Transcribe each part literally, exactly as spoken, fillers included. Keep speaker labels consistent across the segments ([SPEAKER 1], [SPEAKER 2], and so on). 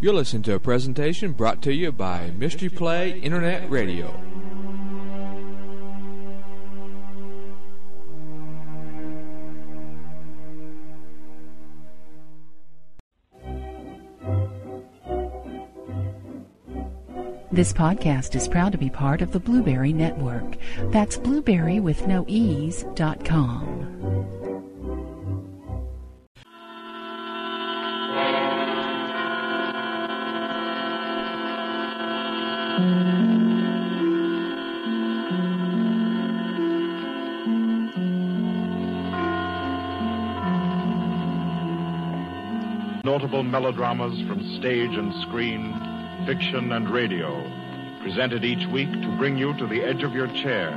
[SPEAKER 1] You're listening to a presentation brought to you by Mystery Play Internet Radio.
[SPEAKER 2] This podcast is proud to be part of the Blueberry Network. That's blueberry with no ease dot com.
[SPEAKER 3] Notable melodramas from stage and screen, fiction and radio, presented each week to bring you to the edge of your chair.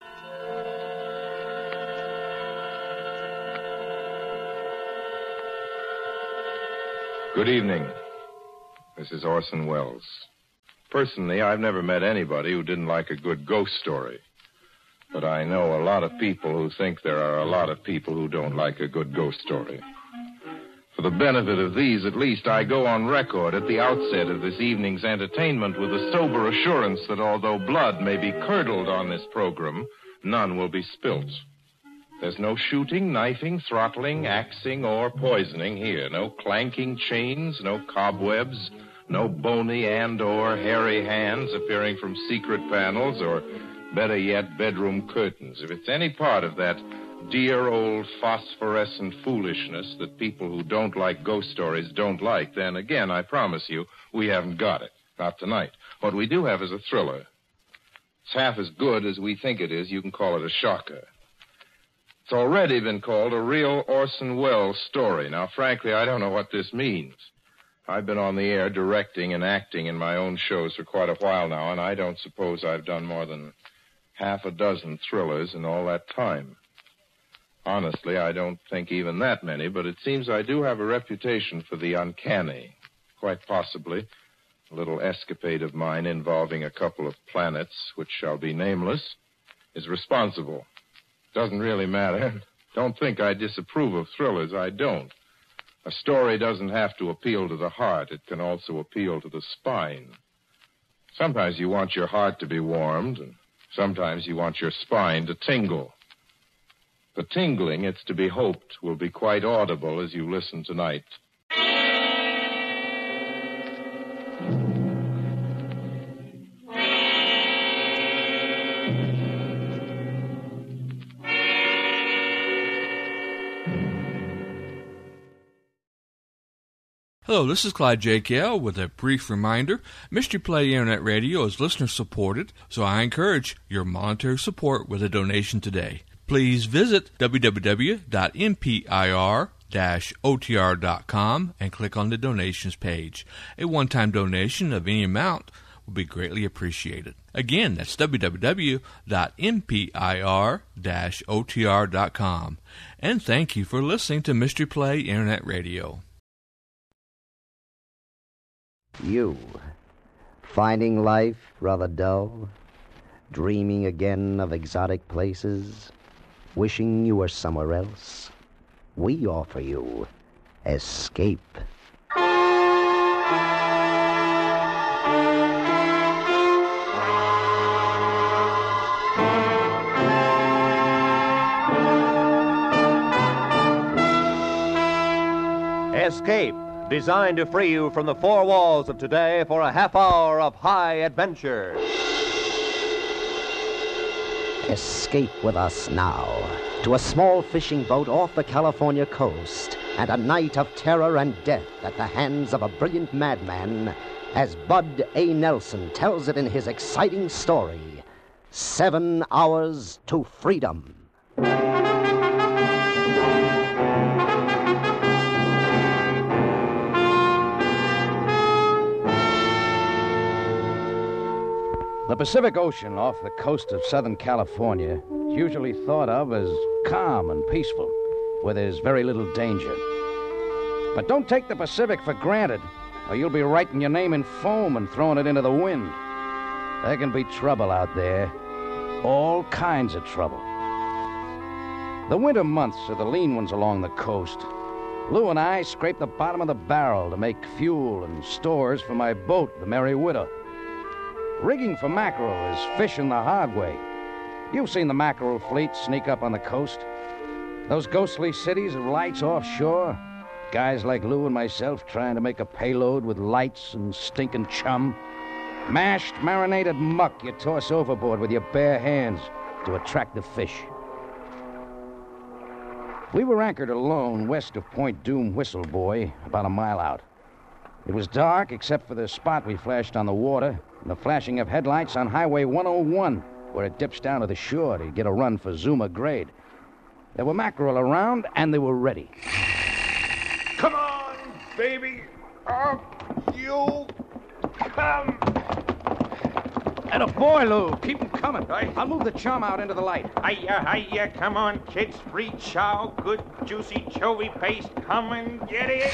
[SPEAKER 4] Good evening. This is Orson Welles. Personally, I've never met anybody who didn't like a good ghost story. But I know a lot of people who think there are a lot of people who don't like a good ghost story. For the benefit of these, at least, I go on record at the outset of this evening's entertainment with the sober assurance that although blood may be curdled on this program, none will be spilt. There's no shooting, knifing, throttling, axing, or poisoning here. No clanking chains, no cobwebs, no bony and or hairy hands appearing from secret panels, or, better yet, bedroom curtains. If it's any part of that dear old phosphorescent foolishness that people who don't like ghost stories don't like, then again, I promise you, we haven't got it. Not tonight. What we do have is a thriller. It's half as good as we think it is. You can call it a shocker. It's already been called a real Orson Welles story. Now, frankly, I don't know what this means. I've been on the air directing and acting in my own shows for quite a while now, and I don't suppose I've done more than half a dozen thrillers in all that time. Honestly, I don't think even that many, but it seems I do have a reputation for the uncanny. Quite possibly, a little escapade of mine involving a couple of planets, which shall be nameless, is responsible. Doesn't really matter. Don't think I disapprove of thrillers. I don't. A story doesn't have to appeal to the heart. It can also appeal to the spine. Sometimes you want your heart to be warmed, and sometimes you want your spine to tingle. The tingling, it's to be hoped, will be quite audible as you listen tonight.
[SPEAKER 1] Hello, this is Clyde J. Kell with a brief reminder. Mystery Play Internet Radio is listener-supported, so I encourage your monetary support with a donation today. Please visit w w w dot m p i r dash o t r dot com and click on the donations page. A one-time donation of any amount will be greatly appreciated. Again, that's w w w dot m p i r dash o t r dot com. And thank you for listening to Mystery Play Internet Radio.
[SPEAKER 5] You, finding life rather dull, dreaming again of exotic places, wishing you were somewhere else? We offer you Escape.
[SPEAKER 6] Escape, designed to free you from the four walls of today for a half hour of high adventure.
[SPEAKER 5] Escape with us now to a small fishing boat off the California coast and a night of terror and death at the hands of a brilliant madman, as Bud A. Nelson tells it in his exciting story, Seven Hours to Freedom.
[SPEAKER 7] The Pacific Ocean off the coast of Southern California is usually thought of as calm and peaceful, where there's very little danger. But don't take the Pacific for granted, or you'll be writing your name in foam and throwing it into the wind. There can be trouble out there, all kinds of trouble. The winter months are the lean ones along the coast. Lou and I scraped the bottom of the barrel to make fuel and stores for my boat, the Merry Widow. Rigging for mackerel is fishing the hard way. You've seen the mackerel fleet sneak up on the coast. Those ghostly cities of lights offshore. Guys like Lou and myself trying to make a payload with lights and stinking chum. Mashed, marinated muck you toss overboard with your bare hands to attract the fish. We were anchored alone west of Point Doom Whistle Boy, about a mile out. It was dark except for the spot we flashed on the water and the flashing of headlights on Highway one oh one, where it dips down to the shore to get a run for Zuma Grade. There were mackerel around, and they were ready.
[SPEAKER 8] Come on, baby. Up you come.
[SPEAKER 7] And a boy, Lou. Keep him coming.
[SPEAKER 8] Right.
[SPEAKER 7] I'll move the chum out into the light.
[SPEAKER 8] Hiya, hiya, come on, kids. Free chow, good juicy chovy paste. Come and get it.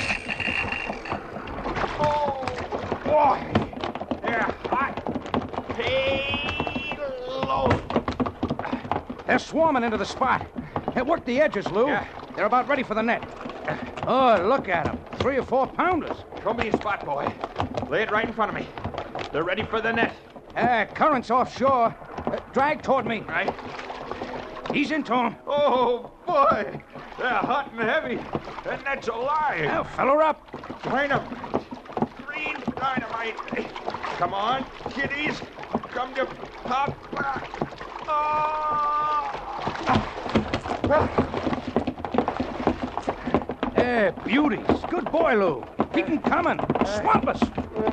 [SPEAKER 8] Oh, boy. They're hot. Payload.
[SPEAKER 7] They're swarming into the spot. Hey, work the edges, Lou.
[SPEAKER 8] Yeah.
[SPEAKER 7] They're about ready for the net. Oh, look at them. Three or four pounders.
[SPEAKER 8] Show me a spot, boy. Lay it right in front of me. They're ready for the net.
[SPEAKER 7] Uh, current's offshore. Uh, drag toward me.
[SPEAKER 8] Right.
[SPEAKER 7] Ease into him.
[SPEAKER 8] Oh, boy. They're hot and heavy. That net's alive.
[SPEAKER 7] Now, fill her up.
[SPEAKER 8] Dynamite. Green dynamite. Come on, kiddies. Come to pop. Oh.
[SPEAKER 7] Hey, beauties. Good boy, Lou. Keep him coming. Swamp us.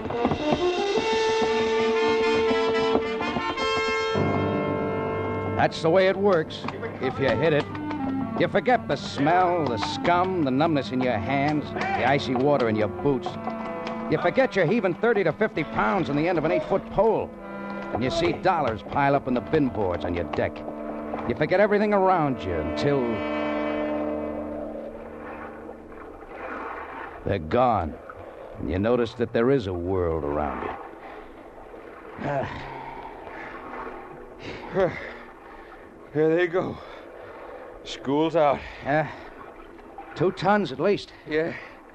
[SPEAKER 7] That's the way it works, if you hit it. You forget the smell, the scum, the numbness in your hands, the icy water in your boots. You forget you're heaving thirty to fifty pounds on the end of an eight-foot pole. And you see dollars pile up in the bin boards on your deck. You forget everything around you until they're gone. And you notice that there is a world around you.
[SPEAKER 8] Uh. Here they go. School's out.
[SPEAKER 7] Yeah. Two tons at least.
[SPEAKER 8] Yeah.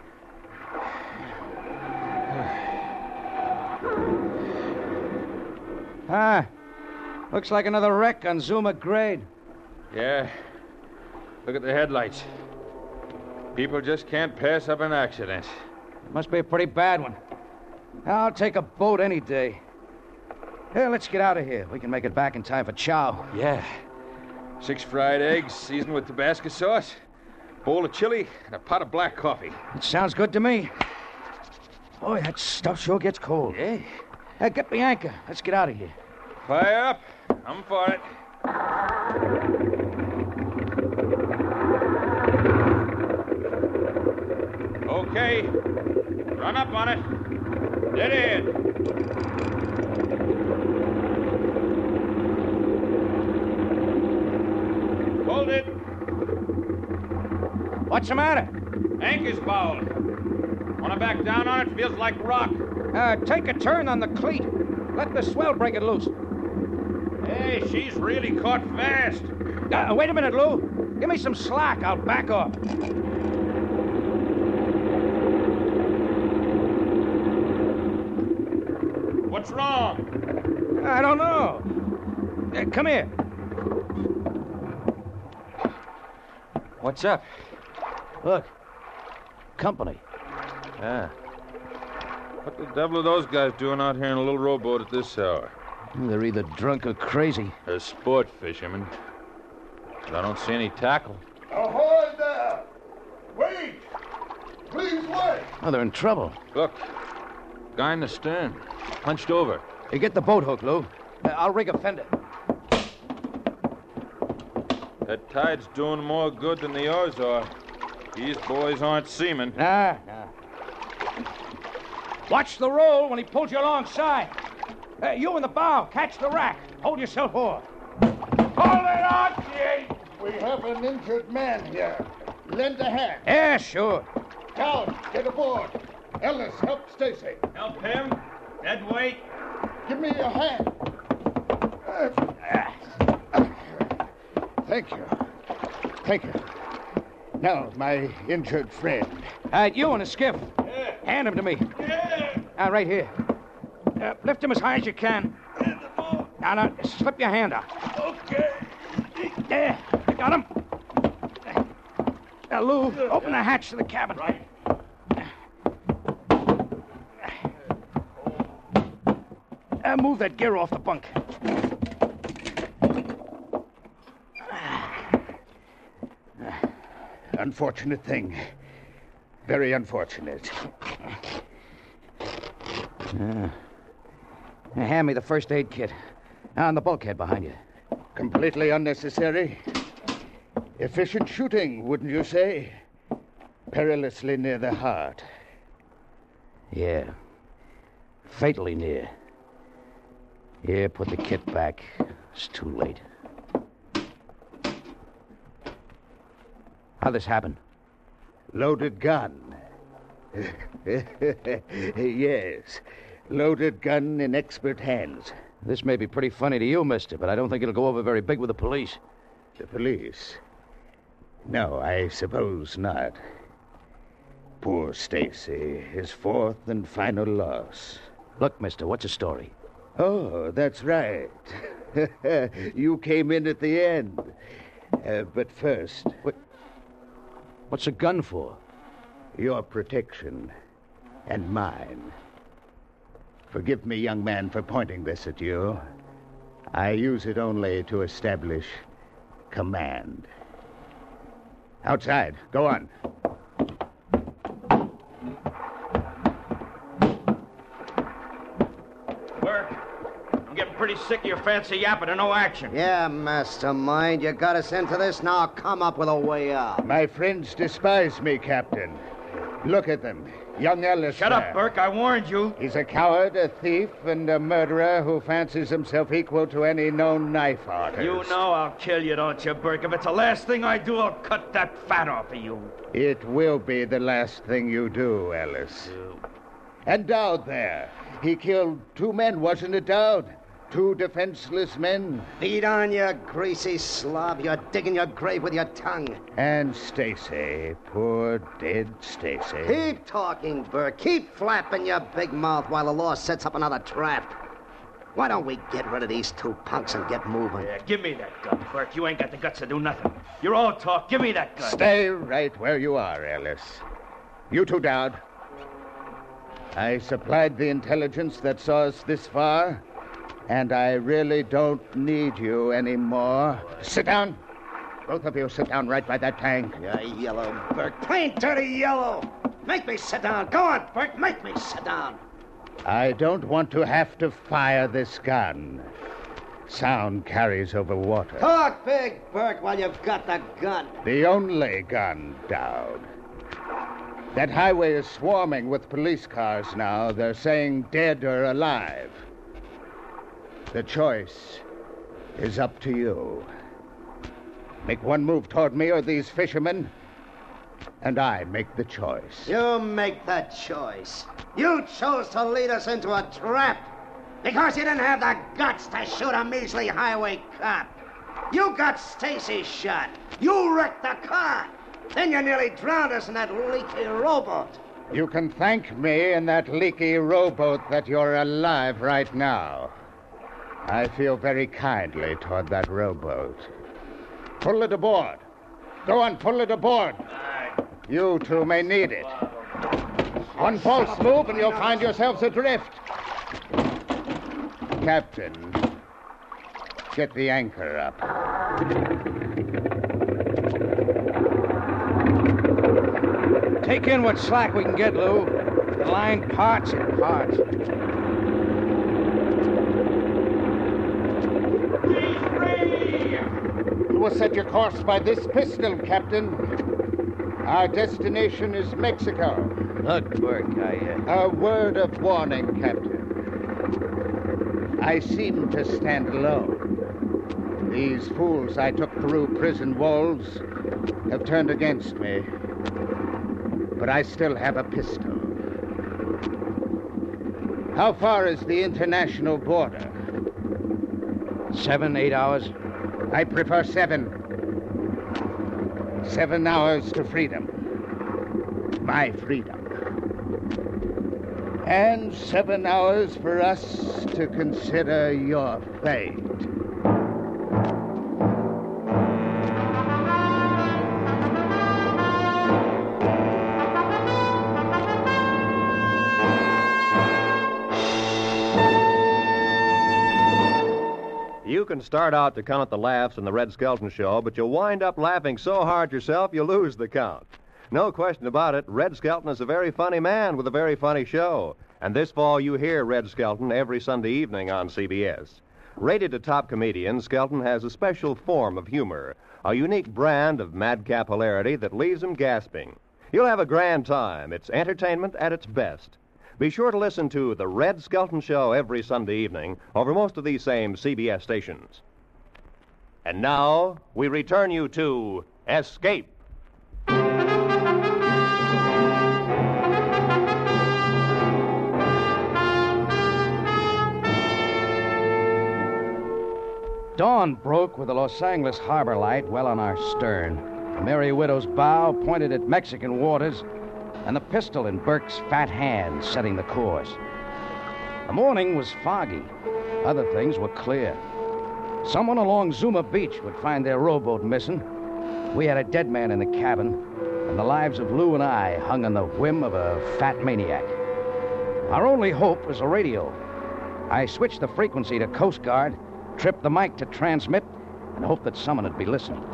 [SPEAKER 7] Ah. Looks like another wreck on Zuma Grade.
[SPEAKER 8] Yeah. Look at the headlights. People just can't pass up an accident.
[SPEAKER 7] Must be a pretty bad one. I'll take a boat any day. Hey, let's get out of here. We can make it back in time for chow.
[SPEAKER 8] Yeah. Six fried eggs seasoned with Tabasco sauce, bowl of chili, and a pot of black coffee.
[SPEAKER 7] It sounds good to me. Boy, that stuff sure gets cold.
[SPEAKER 8] Yeah.
[SPEAKER 7] Hey, get the anchor. Let's get out of here.
[SPEAKER 8] Fire up. I'm for it. Okay. Run up on it. Dead ahead. Hold it.
[SPEAKER 7] What's the matter?
[SPEAKER 8] Anchor's bowed. When I back down on it, feels like rock.
[SPEAKER 7] Uh, take a turn on the cleat. Let the swell break it loose.
[SPEAKER 8] Hey, she's really caught fast.
[SPEAKER 7] Uh, wait a minute, Lou. Give me some slack. I'll back off.
[SPEAKER 8] What's wrong?
[SPEAKER 7] I don't know. Uh, come here.
[SPEAKER 8] What's up?
[SPEAKER 7] Look. Company.
[SPEAKER 8] Ah. What the devil are those guys doing out here in a little rowboat at this hour?
[SPEAKER 7] They're either drunk or crazy.
[SPEAKER 8] They're sport fishermen. But I don't see any tackle.
[SPEAKER 9] Ahoy there! Wait! Please wait!
[SPEAKER 7] Oh, they're in trouble.
[SPEAKER 8] Look. Guy in the stern. Hunched over.
[SPEAKER 7] Hey, get the boat hook, Lou. Uh, I'll rig a fender.
[SPEAKER 8] That tide's doing more good than the oars are. These boys aren't seamen.
[SPEAKER 7] Nah, nah. Watch the roll when he pulls you alongside. Uh, you in the bow, catch the rack. Hold yourself off.
[SPEAKER 9] Hold it on, Jay! We have an injured man here. Lend a hand.
[SPEAKER 7] Yeah, sure.
[SPEAKER 9] Down, get aboard. Ellis, help Stacy.
[SPEAKER 8] Help him. Dead weight.
[SPEAKER 9] Give me your hand. Uh, Thank you. Thank you. No, my injured friend.
[SPEAKER 7] All right, you in a skiff.
[SPEAKER 8] Yeah.
[SPEAKER 7] Hand him to me.
[SPEAKER 8] Yeah.
[SPEAKER 7] Uh, right here. Uh, lift him as high as you can. Now, now, slip your hand out.
[SPEAKER 8] Okay.
[SPEAKER 7] There. I got him. Now, Lou, open the hatch to the cabin.
[SPEAKER 8] Right.
[SPEAKER 7] Uh, move that gear off the bunk.
[SPEAKER 9] Unfortunate thing. Very unfortunate.
[SPEAKER 7] Uh, hand me the first aid kit. On the bulkhead behind you.
[SPEAKER 9] Completely unnecessary. Efficient shooting, wouldn't you say? Perilously near the heart.
[SPEAKER 7] Yeah. Fatally near. Here, put the kit back. It's too late. How'd this happen?
[SPEAKER 9] Loaded gun. Yes. Loaded gun in expert hands.
[SPEAKER 7] This may be pretty funny to you, mister, but I don't think it'll go over very big with the police.
[SPEAKER 9] The police? No, I suppose not. Poor Stacy, his fourth and final loss.
[SPEAKER 7] Look, mister, what's the story?
[SPEAKER 9] Oh, that's right. You came in at the end. Uh, but first...
[SPEAKER 7] What? What's a gun for?
[SPEAKER 9] Your protection. And mine. Forgive me, young man, for pointing this at you. I use it only to establish command. Outside. Go on.
[SPEAKER 8] Burke, I'm getting pretty sick of your fancy yapping and no action.
[SPEAKER 5] Yeah, mastermind. You got us into this. Now come up with a way out.
[SPEAKER 9] My friends despise me, Captain. Look at them. Young Ellis.
[SPEAKER 8] Shut up, Burke. I warned you.
[SPEAKER 9] He's a coward, a thief, and a murderer who fancies himself equal to any known knife artist.
[SPEAKER 8] You know I'll kill you, don't you, Burke? If it's the last thing I do, I'll cut that fat off of you.
[SPEAKER 9] It will be the last thing you do, Ellis. And Dowd there. He killed two men, wasn't it, Dowd? Two defenseless men.
[SPEAKER 5] Feed on, you greasy slob. You're digging your grave with your tongue.
[SPEAKER 9] And Stacy, poor dead Stacy.
[SPEAKER 5] Keep talking, Burke. Keep flapping your big mouth while the law sets up another trap. Why don't we get rid of these two punks and get moving?
[SPEAKER 8] Yeah, give me that gun, Burke. You ain't got the guts to do nothing. You're all talk. Give me that gun.
[SPEAKER 9] Stay right where you are, Ellis. You too, Dowd. I supplied the intelligence that saw us this far, and I really don't need you anymore. Sit down. Both of you sit down right by that tank.
[SPEAKER 5] Yeah, yellow, Burke. Plain dirty yellow. Make me sit down. Go on, Burke. Make me sit down.
[SPEAKER 9] I don't want to have to fire this gun. Sound carries over water.
[SPEAKER 5] Talk big, Burke, while you've got the gun.
[SPEAKER 9] The only gun, Dowd. That highway is swarming with police cars now. They're saying dead or alive. The choice is up to you. Make one move toward me or these fishermen, and I make the choice.
[SPEAKER 5] You make the choice. You chose to lead us into a trap because you didn't have the guts to shoot a measly highway cop. You got Stacy shot. You wrecked the car. Then you nearly drowned us in that leaky rowboat.
[SPEAKER 9] You can thank me in that leaky rowboat that you're alive right now. I feel very kindly toward that rowboat. Pull it aboard. Go on, pull it aboard. You two may need it. One false move and you'll find yourselves adrift. Captain, get the anchor up.
[SPEAKER 7] Take in what slack we can get, Lou. The line parts and parts.
[SPEAKER 9] You will set your course by this pistol, Captain. Our destination is Mexico.
[SPEAKER 7] Look, Burke, I... Uh...
[SPEAKER 9] A word of warning, Captain. I seem to stand alone. These fools I took through prison walls have turned against me. But I still have a pistol. How far is the international border?
[SPEAKER 7] Seven, eight hours.
[SPEAKER 9] I prefer seven. Seven hours to freedom. My freedom. And seven hours for us to consider your fate.
[SPEAKER 6] You can start out to count the laughs in the Red Skelton Show, but you'll wind up laughing so hard yourself you lose the count. No question about it, Red Skelton is a very funny man with a very funny show. And this fall you hear Red Skelton every Sunday evening on C B S. Rated a top comedian, Skelton has a special form of humor, a unique brand of madcap hilarity that leaves him gasping. You'll have a grand time. It's entertainment at its best. Be sure to listen to The Red Skelton Show every Sunday evening over most of these same C B S stations. And now, we return you to Escape.
[SPEAKER 7] Dawn broke with the Los Angeles harbor light well on our stern. The Merry Widow's bow pointed at Mexican waters, and the pistol in Burke's fat hand setting the course. The morning was foggy. Other things were clear. Someone along Zuma Beach would find their rowboat missing. We had a dead man in the cabin, and the lives of Lou and I hung on the whim of a fat maniac. Our only hope was a radio. I switched the frequency to Coast Guard, tripped the mic to transmit, and hoped that someone would be listening.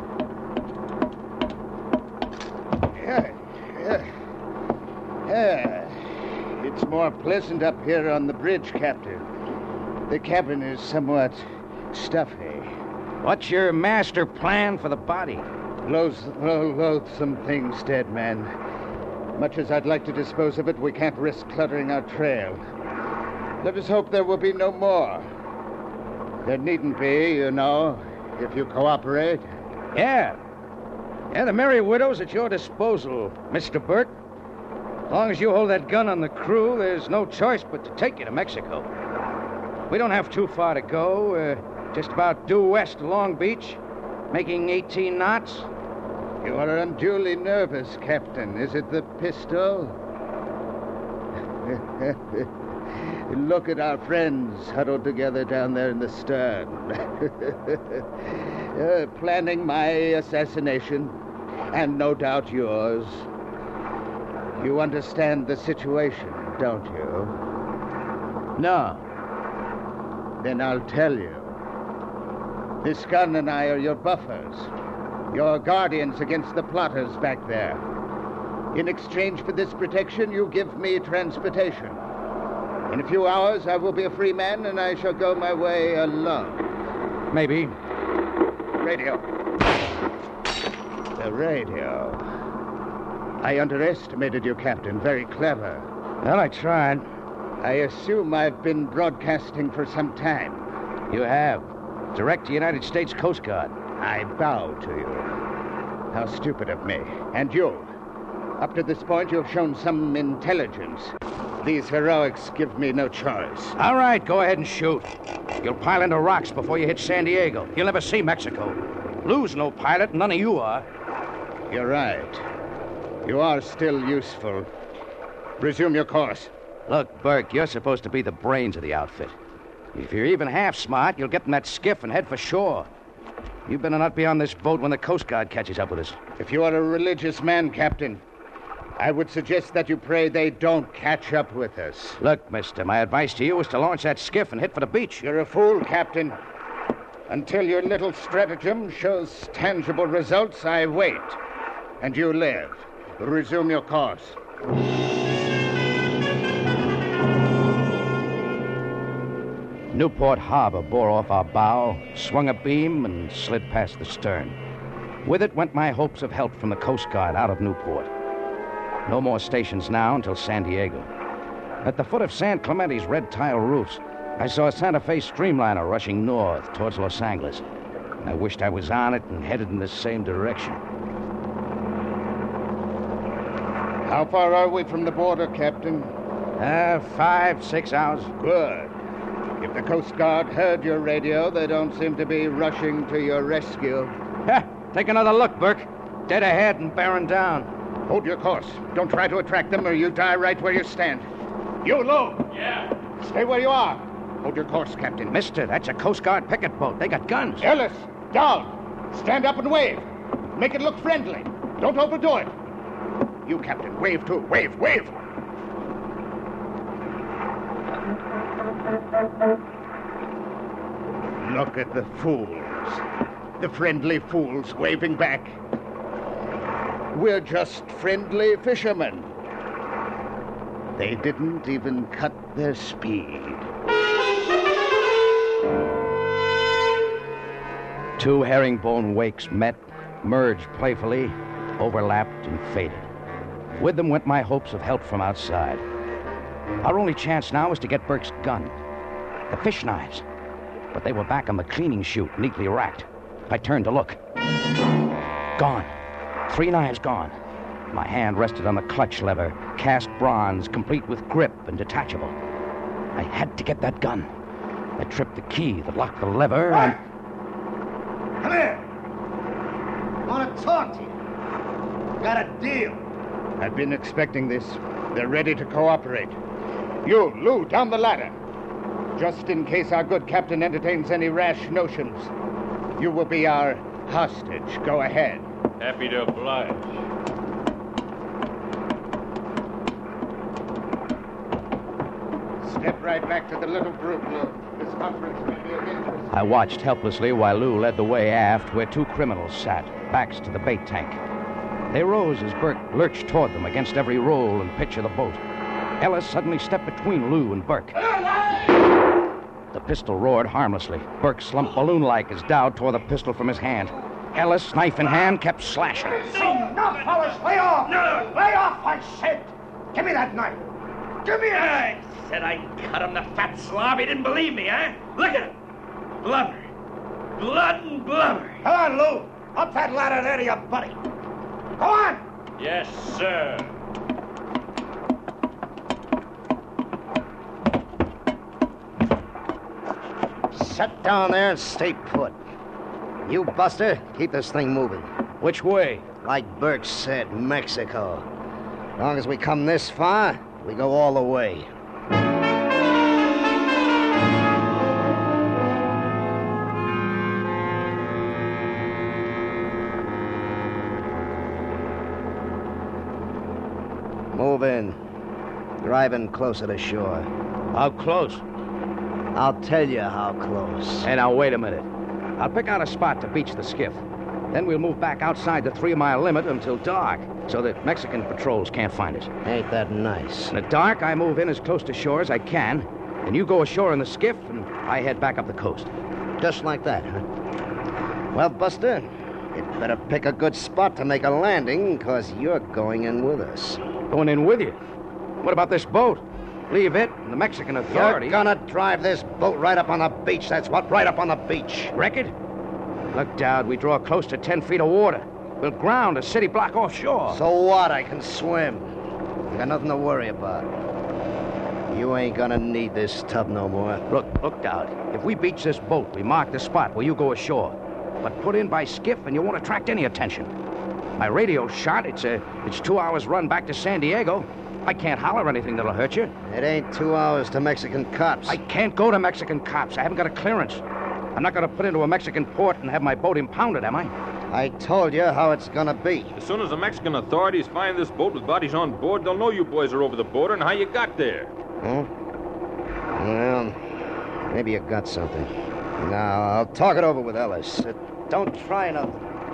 [SPEAKER 9] Yeah, yeah. Yeah. It's more pleasant up here on the bridge, Captain. The cabin is somewhat stuffy.
[SPEAKER 7] What's your master plan for the body?
[SPEAKER 9] Loath, lo- loathsome things, dead man. Much as I'd like to dispose of it, we can't risk cluttering our trail. Let us hope there will be no more. There needn't be, you know, if you cooperate.
[SPEAKER 7] Yeah. Yeah, the Merry Widow's at your disposal, Mister Burke. As long as you hold that gun on the crew, there's no choice but to take you to Mexico. We don't have too far to go. Uh, just about due west of Long Beach, making eighteen knots.
[SPEAKER 9] You are unduly nervous, Captain. Is it the pistol? Look at our friends huddled together down there in the stern. uh, planning my assassination, and no doubt yours. You understand the situation, don't you?
[SPEAKER 7] No.
[SPEAKER 9] Then I'll tell you. This gun and I are your buffers, your guardians against the plotters back there. In exchange for this protection, you give me transportation. In a few hours, I will be a free man, and I shall go my way alone.
[SPEAKER 7] Maybe.
[SPEAKER 9] Radio. The radio. I underestimated you, Captain. Very clever.
[SPEAKER 7] Well, I tried.
[SPEAKER 9] I assume I've been broadcasting for some time.
[SPEAKER 7] You have. Direct to United States Coast Guard.
[SPEAKER 9] I bow to you. How stupid of me. And you. Up to this point, you have shown some intelligence. These heroics give me no choice.
[SPEAKER 7] All right, go ahead and shoot. You'll pile into rocks before you hit San Diego. You'll never see Mexico. Lou's no pilot, none of you are.
[SPEAKER 9] You're right. You are still useful. Resume your course.
[SPEAKER 7] Look, Burke, you're supposed to be the brains of the outfit. If you're even half smart, you'll get in that skiff and head for shore. You better not be on this boat when the Coast Guard catches up with us.
[SPEAKER 9] If you are a religious man, Captain, I would suggest that you pray they don't catch up with us.
[SPEAKER 7] Look, mister, my advice to you is to launch that skiff and hit for the beach.
[SPEAKER 9] You're a fool, Captain. Until your little stratagem shows tangible results, I wait. And you live. Resume your course.
[SPEAKER 7] Newport Harbor bore off our bow, swung a beam, and slid past the stern. With it went my hopes of help from the Coast Guard out of Newport. No more stations now until San Diego. At the foot of San Clemente's red tile roofs, I saw a Santa Fe streamliner rushing north towards Los Angeles. I wished I was on it and headed in the same direction.
[SPEAKER 9] How far are we from the border, Captain?
[SPEAKER 7] Uh, five, six hours.
[SPEAKER 9] Good. If the Coast Guard heard your radio, they don't seem to be rushing to your rescue.
[SPEAKER 7] Ha! Take another look, Burke. Dead ahead and bearing down.
[SPEAKER 9] Hold your course. Don't try to attract them or you die right where you stand. You, Lou!
[SPEAKER 8] Yeah?
[SPEAKER 9] Stay where you are. Hold your course, Captain.
[SPEAKER 7] Mister, that's a Coast Guard picket boat. They got guns.
[SPEAKER 9] Ellis, down. Stand up and wave. Make it look friendly. Don't overdo it. You, Captain, wave too. Wave, wave. Look at the fools. The friendly fools waving back. We're just friendly fishermen. They didn't even cut their speed.
[SPEAKER 7] Two herringbone wakes met, merged playfully, overlapped, and faded. With them went my hopes of help from outside. Our only chance now was to get Burke's gun. The fish knives. But they were back on the cleaning chute, neatly racked. I turned to look. Gone. Three knives gone. My hand rested on the clutch lever, cast bronze, complete with grip and detachable. I had to get that gun. I tripped the key that locked the lever and...
[SPEAKER 9] Come here. I want to talk to you. Got a deal. I've been expecting this. They're ready to cooperate. You, Lou, down the ladder. Just in case our good captain entertains any rash notions. You will be our hostage. Go ahead.
[SPEAKER 8] Happy to oblige.
[SPEAKER 9] Step right back to the little group, Lou. This conference may be of interest.
[SPEAKER 7] I watched helplessly while Lou led the way aft where two criminals sat, backs to the bait tank. They rose as Burke lurched toward them against every roll and pitch of the boat. Ellis suddenly stepped between Lou and Burke. The pistol roared harmlessly. Burke slumped balloon-like as Dowd tore the pistol from his hand. Ellis, knife in hand, kept slashing.
[SPEAKER 9] Enough, fellas! Lay off! No! Lay off, I said! Give me that knife! Give me it!
[SPEAKER 10] I said I'd cut him, the fat slob. He didn't believe me, eh? Look at him. Blubber. Blood and blubber.
[SPEAKER 9] Come on, Lou. Up that ladder there to your buddy. Go on!
[SPEAKER 8] Yes, sir.
[SPEAKER 5] Sit down there and stay put. You, Buster, keep this thing moving.
[SPEAKER 7] Which way?
[SPEAKER 5] Like Burke said, Mexico. As long as we come this far, we go all the way. Move in. Drive in closer to shore.
[SPEAKER 7] How close?
[SPEAKER 5] I'll tell you how close.
[SPEAKER 7] Hey, now, wait a minute. I'll pick out a spot to beach the skiff. Then we'll move back outside the three-mile limit until dark, so that Mexican patrols can't find us.
[SPEAKER 5] Ain't that nice?
[SPEAKER 7] In the dark, I move in as close to shore as I can, and you go ashore in the skiff, and I head back up the coast.
[SPEAKER 5] Just like that, huh? Well, Buster, you'd better pick a good spot to make a landing, because you're going in with us.
[SPEAKER 7] Going in with you? What about this boat? Leave it and the Mexican authorities...
[SPEAKER 5] You're gonna drive this boat right up on the beach, that's what, right up on the beach.
[SPEAKER 7] Wreck it? Look, Dowd, we draw close to ten feet of water. We'll ground a city block offshore.
[SPEAKER 5] So what? I can swim. I got nothing to worry about. You ain't gonna need this tub no more.
[SPEAKER 7] Look, look, Dowd. If we beach this boat, we mark the spot where you go ashore. But put in by skiff and you won't attract any attention. My radio's shot. It's a, it's two hours run back to San Diego. I can't holler anything that'll hurt you.
[SPEAKER 5] It ain't two hours to Mexican cops.
[SPEAKER 7] I can't go to Mexican cops. I haven't got a clearance. I'm not going to put into a Mexican port and have my boat impounded, am I?
[SPEAKER 5] I told you how it's going to be.
[SPEAKER 8] As soon as the Mexican authorities find this boat with bodies on board, they'll know you boys are over the border and how you got there.
[SPEAKER 5] Huh? Well, maybe you got something. Now, I'll talk it over with Ellis. Uh, don't try nothing.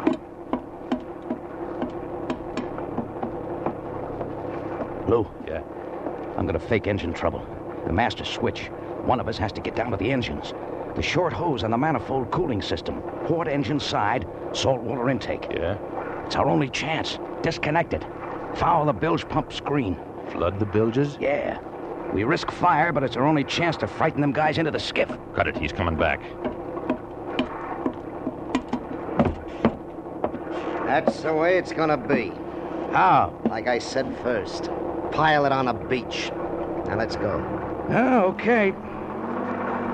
[SPEAKER 7] Lou? Yeah? I'm going to fake engine trouble. The master switch. One of us has to get down to the engines. The short hose on the manifold cooling system. Port engine side, saltwater intake.
[SPEAKER 8] Yeah?
[SPEAKER 7] It's our only chance. Disconnect it. Foul the bilge pump screen.
[SPEAKER 8] Flood the bilges?
[SPEAKER 7] Yeah. We risk fire, but it's our only chance to frighten them guys into the skiff.
[SPEAKER 8] Cut it. He's coming back.
[SPEAKER 5] That's the way it's going to be.
[SPEAKER 7] How?
[SPEAKER 5] Like I said first. Pile it on a beach. Now let's go.
[SPEAKER 7] Oh, okay.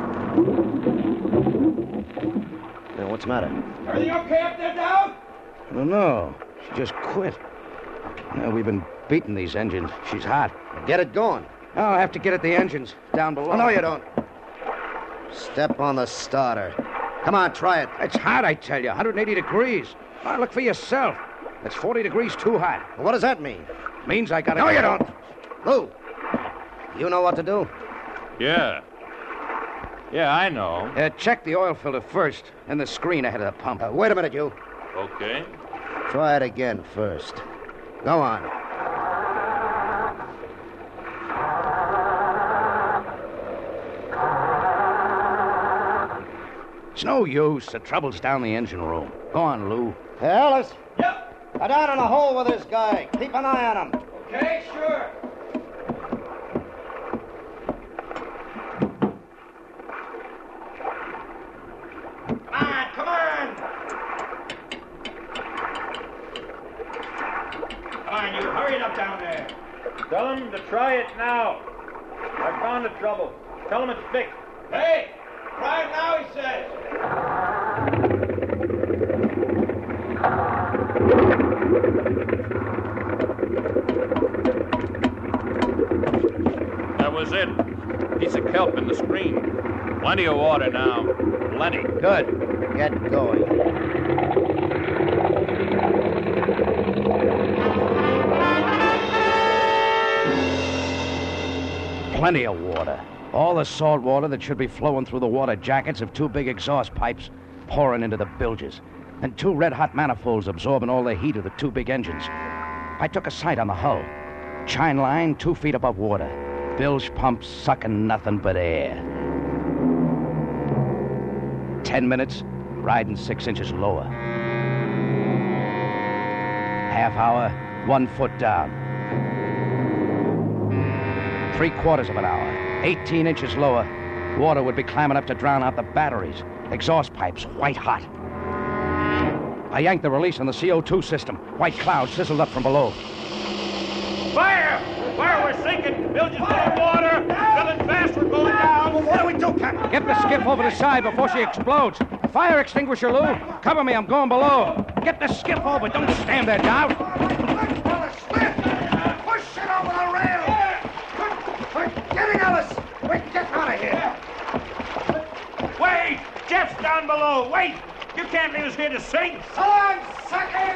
[SPEAKER 5] Now, what's the matter?
[SPEAKER 10] Everything okay up there, Dowd?
[SPEAKER 7] I don't know. She just quit. Uh, we've been beating these engines. She's hot.
[SPEAKER 5] Get it going.
[SPEAKER 7] I'll have to get at the engines down below.
[SPEAKER 5] Oh, no, you don't. Step on the starter. Come on, try it.
[SPEAKER 7] It's hot, I tell you. one hundred eighty degrees. Oh, look for yourself. That's forty degrees too hot.
[SPEAKER 5] Well, what does that mean?
[SPEAKER 7] Means I gotta...
[SPEAKER 5] No,
[SPEAKER 7] go.
[SPEAKER 5] you don't. Lou, you know what to do?
[SPEAKER 8] Yeah. Yeah, I know.
[SPEAKER 7] Uh, check the oil filter first, and the screen ahead of the pump.
[SPEAKER 5] Uh, wait a minute, you.
[SPEAKER 8] Okay.
[SPEAKER 5] Try it again first. Go on.
[SPEAKER 7] It's no use. The trouble's down the engine room. Go on, Lou.
[SPEAKER 5] Hey, Ellis.
[SPEAKER 10] Yep.
[SPEAKER 5] Go down in the hole with this guy. Keep an eye on him.
[SPEAKER 10] Okay, sure. Come on, come on. Come on, you. Hurry it up down there.
[SPEAKER 8] Tell him to try it now. I found the trouble. Tell him it's fixed.
[SPEAKER 10] Hey, try it now, he says.
[SPEAKER 8] That was it. Piece of kelp in the screen. Plenty of water now. Plenty.
[SPEAKER 5] Good. Get going.
[SPEAKER 7] Plenty of water. All the salt water that should be flowing through the water jackets of two big exhaust pipes pouring into the bilges. And two red-hot manifolds absorbing all the heat of the two big engines. I took a sight on the hull. Chine line two feet above water. Bilge pumps sucking nothing but air. Ten minutes, riding six inches lower. Half hour, one foot down. Three quarters of an hour, eighteen inches lower. Water would be climbing up to drown out the batteries. Exhaust pipes, white hot. I yanked the release on the C O two system. White clouds sizzled up from below.
[SPEAKER 10] Fire! Fire, we're sinking. Bilge is full of water. Filling fast, we're going down. Well, what do we do, Captain?
[SPEAKER 7] Get the skiff over the side before she explodes. Fire extinguisher, Lou. Cover me, I'm going below. Get the skiff over. Don't stand there, Dowd.
[SPEAKER 10] Push it over the rail. We're getting Ellis. Wait, get out of here. Wait! Jeff's down below. Wait! You can't leave us here to sink. So long, suckers!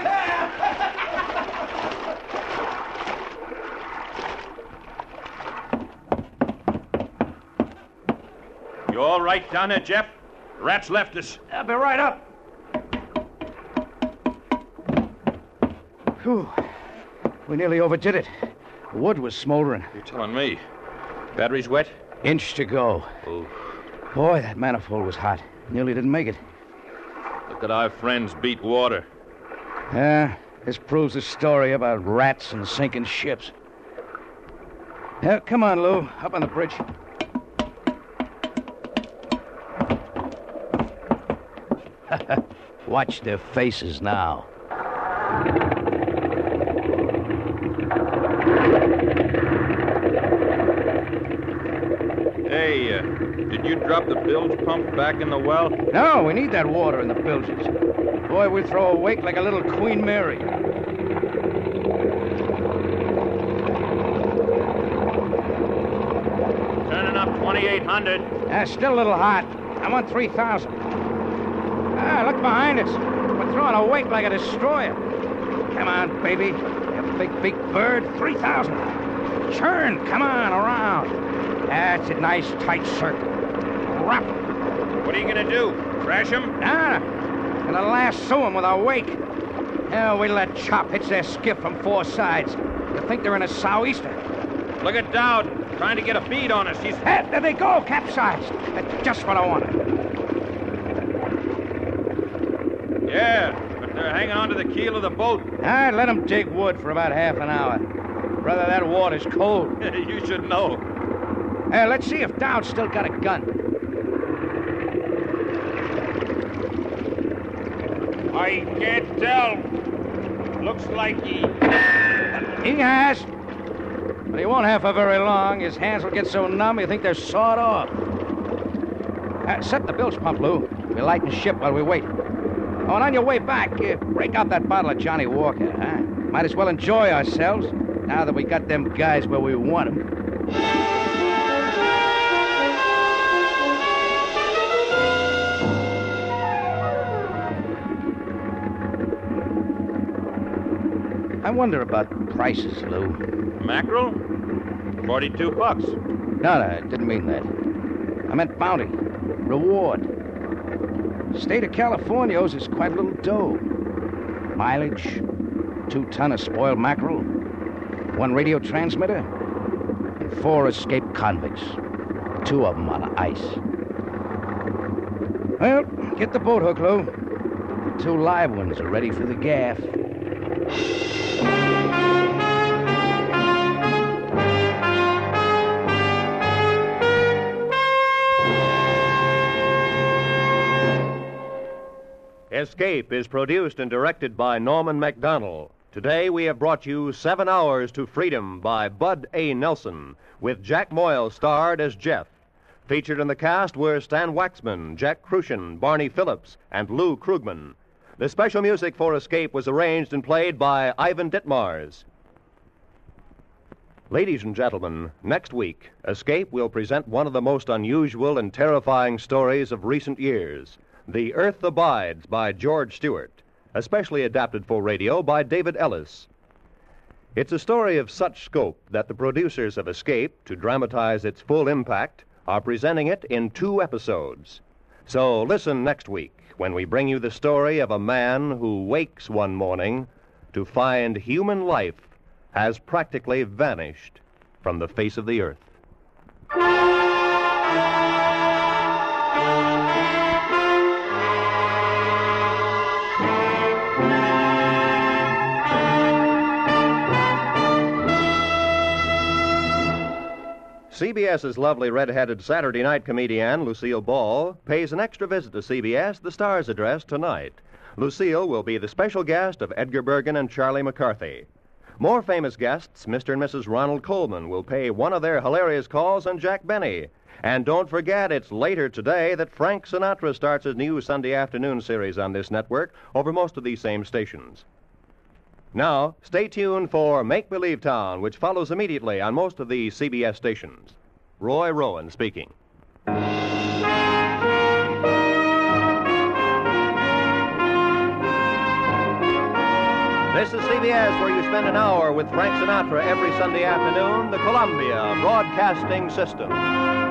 [SPEAKER 8] You all right down there, Jeff? Rats left us.
[SPEAKER 7] I'll be right up. Whew. We nearly overdid it. The wood was smoldering.
[SPEAKER 8] You're telling me. Batteries wet?
[SPEAKER 7] Inch to go.
[SPEAKER 8] Oof.
[SPEAKER 7] Boy, that manifold was hot. Nearly didn't make it.
[SPEAKER 8] Look at our friends beat water.
[SPEAKER 7] Yeah, this proves the story about rats and sinking ships. Yeah, come on, Lou. Up on the bridge. Watch their faces now.
[SPEAKER 8] Hey, uh, did you drop the bilge pump back in the well?
[SPEAKER 7] No, we need that water in the bilges. Boy, we'll throw a wake like a little Queen Mary.
[SPEAKER 8] Turning up twenty-eight hundred.
[SPEAKER 7] Uh, still a little hot. I want three thousand. Ah, look behind us. We're throwing a wake like a destroyer. Come on, baby. You big, big bird. three thousand. Churn. Come on, around. That's a nice, tight circle. Wrap.
[SPEAKER 8] What are you going to do? Crash him?
[SPEAKER 7] Nah. Gonna lasso him with our wake. Yeah, we let chop hits their skiff from four sides. You think they're in a sou'easter?
[SPEAKER 8] Look at Dowd. Trying to get a bead on us. He's...
[SPEAKER 7] Hey, there they go, capsized. That's just what I wanted.
[SPEAKER 8] Yeah, but they're hanging on to the keel of the boat.
[SPEAKER 7] I'd let them dig wood for about half an hour. Brother, that water's cold.
[SPEAKER 8] You should know.
[SPEAKER 7] Hey, let's see if Dowd's still got a gun.
[SPEAKER 8] I can't tell. Looks like he...
[SPEAKER 7] He has. But he won't have for very long. His hands will get so numb you think they're sawed off. Uh, set the bilge pump, Lou. We'll lighten ship while we wait. Oh, and on your way back, uh, break out that bottle of Johnny Walker, huh? Might as well enjoy ourselves now that we got them guys where we want them. I wonder about prices, Lou.
[SPEAKER 8] Mackerel? Forty-two bucks.
[SPEAKER 7] No, no, I didn't mean that. I meant bounty. Reward. The state of California owes us quite a little dough. Mileage, two ton of spoiled mackerel, one radio transmitter, and four escaped convicts. Two of them on ice. Well, get the boat hook, Lou. The two live ones are ready for the gaff.
[SPEAKER 6] Escape is produced and directed by Norman Macdonald. Today we have brought you Seven Hours to Freedom by Bud A. Nelson, with Jack Moyle starred as Jeff. Featured in the cast were Stan Waxman, Jack Crucian, Barney Phillips, and Lou Krugman. The special music for Escape was arranged and played by Ivan Ditmars. Ladies and gentlemen, next week, Escape will present one of the most unusual and terrifying stories of recent years. The Earth Abides by George Stewart, especially adapted for radio by David Ellis. It's a story of such scope that the producers of Escape, to dramatize its full impact, are presenting it in two episodes. So listen next week when we bring you the story of a man who wakes one morning to find human life has practically vanished from the face of the earth. CBS's lovely red-headed Saturday night comedian, Lucille Ball, pays an extra visit to C B S, the Star's address, tonight. Lucille will be the special guest of Edgar Bergen and Charlie McCarthy. More famous guests, Mister and Missus Ronald Coleman, will pay one of their hilarious calls on Jack Benny. And don't forget, it's later today that Frank Sinatra starts his new Sunday afternoon series on this network over most of these same stations. Now, stay tuned for Make Believe Town, which follows immediately on most of the C B S stations. Roy Rowan speaking. This is C B S, where you spend an hour with Frank Sinatra every Sunday afternoon, the Columbia Broadcasting System.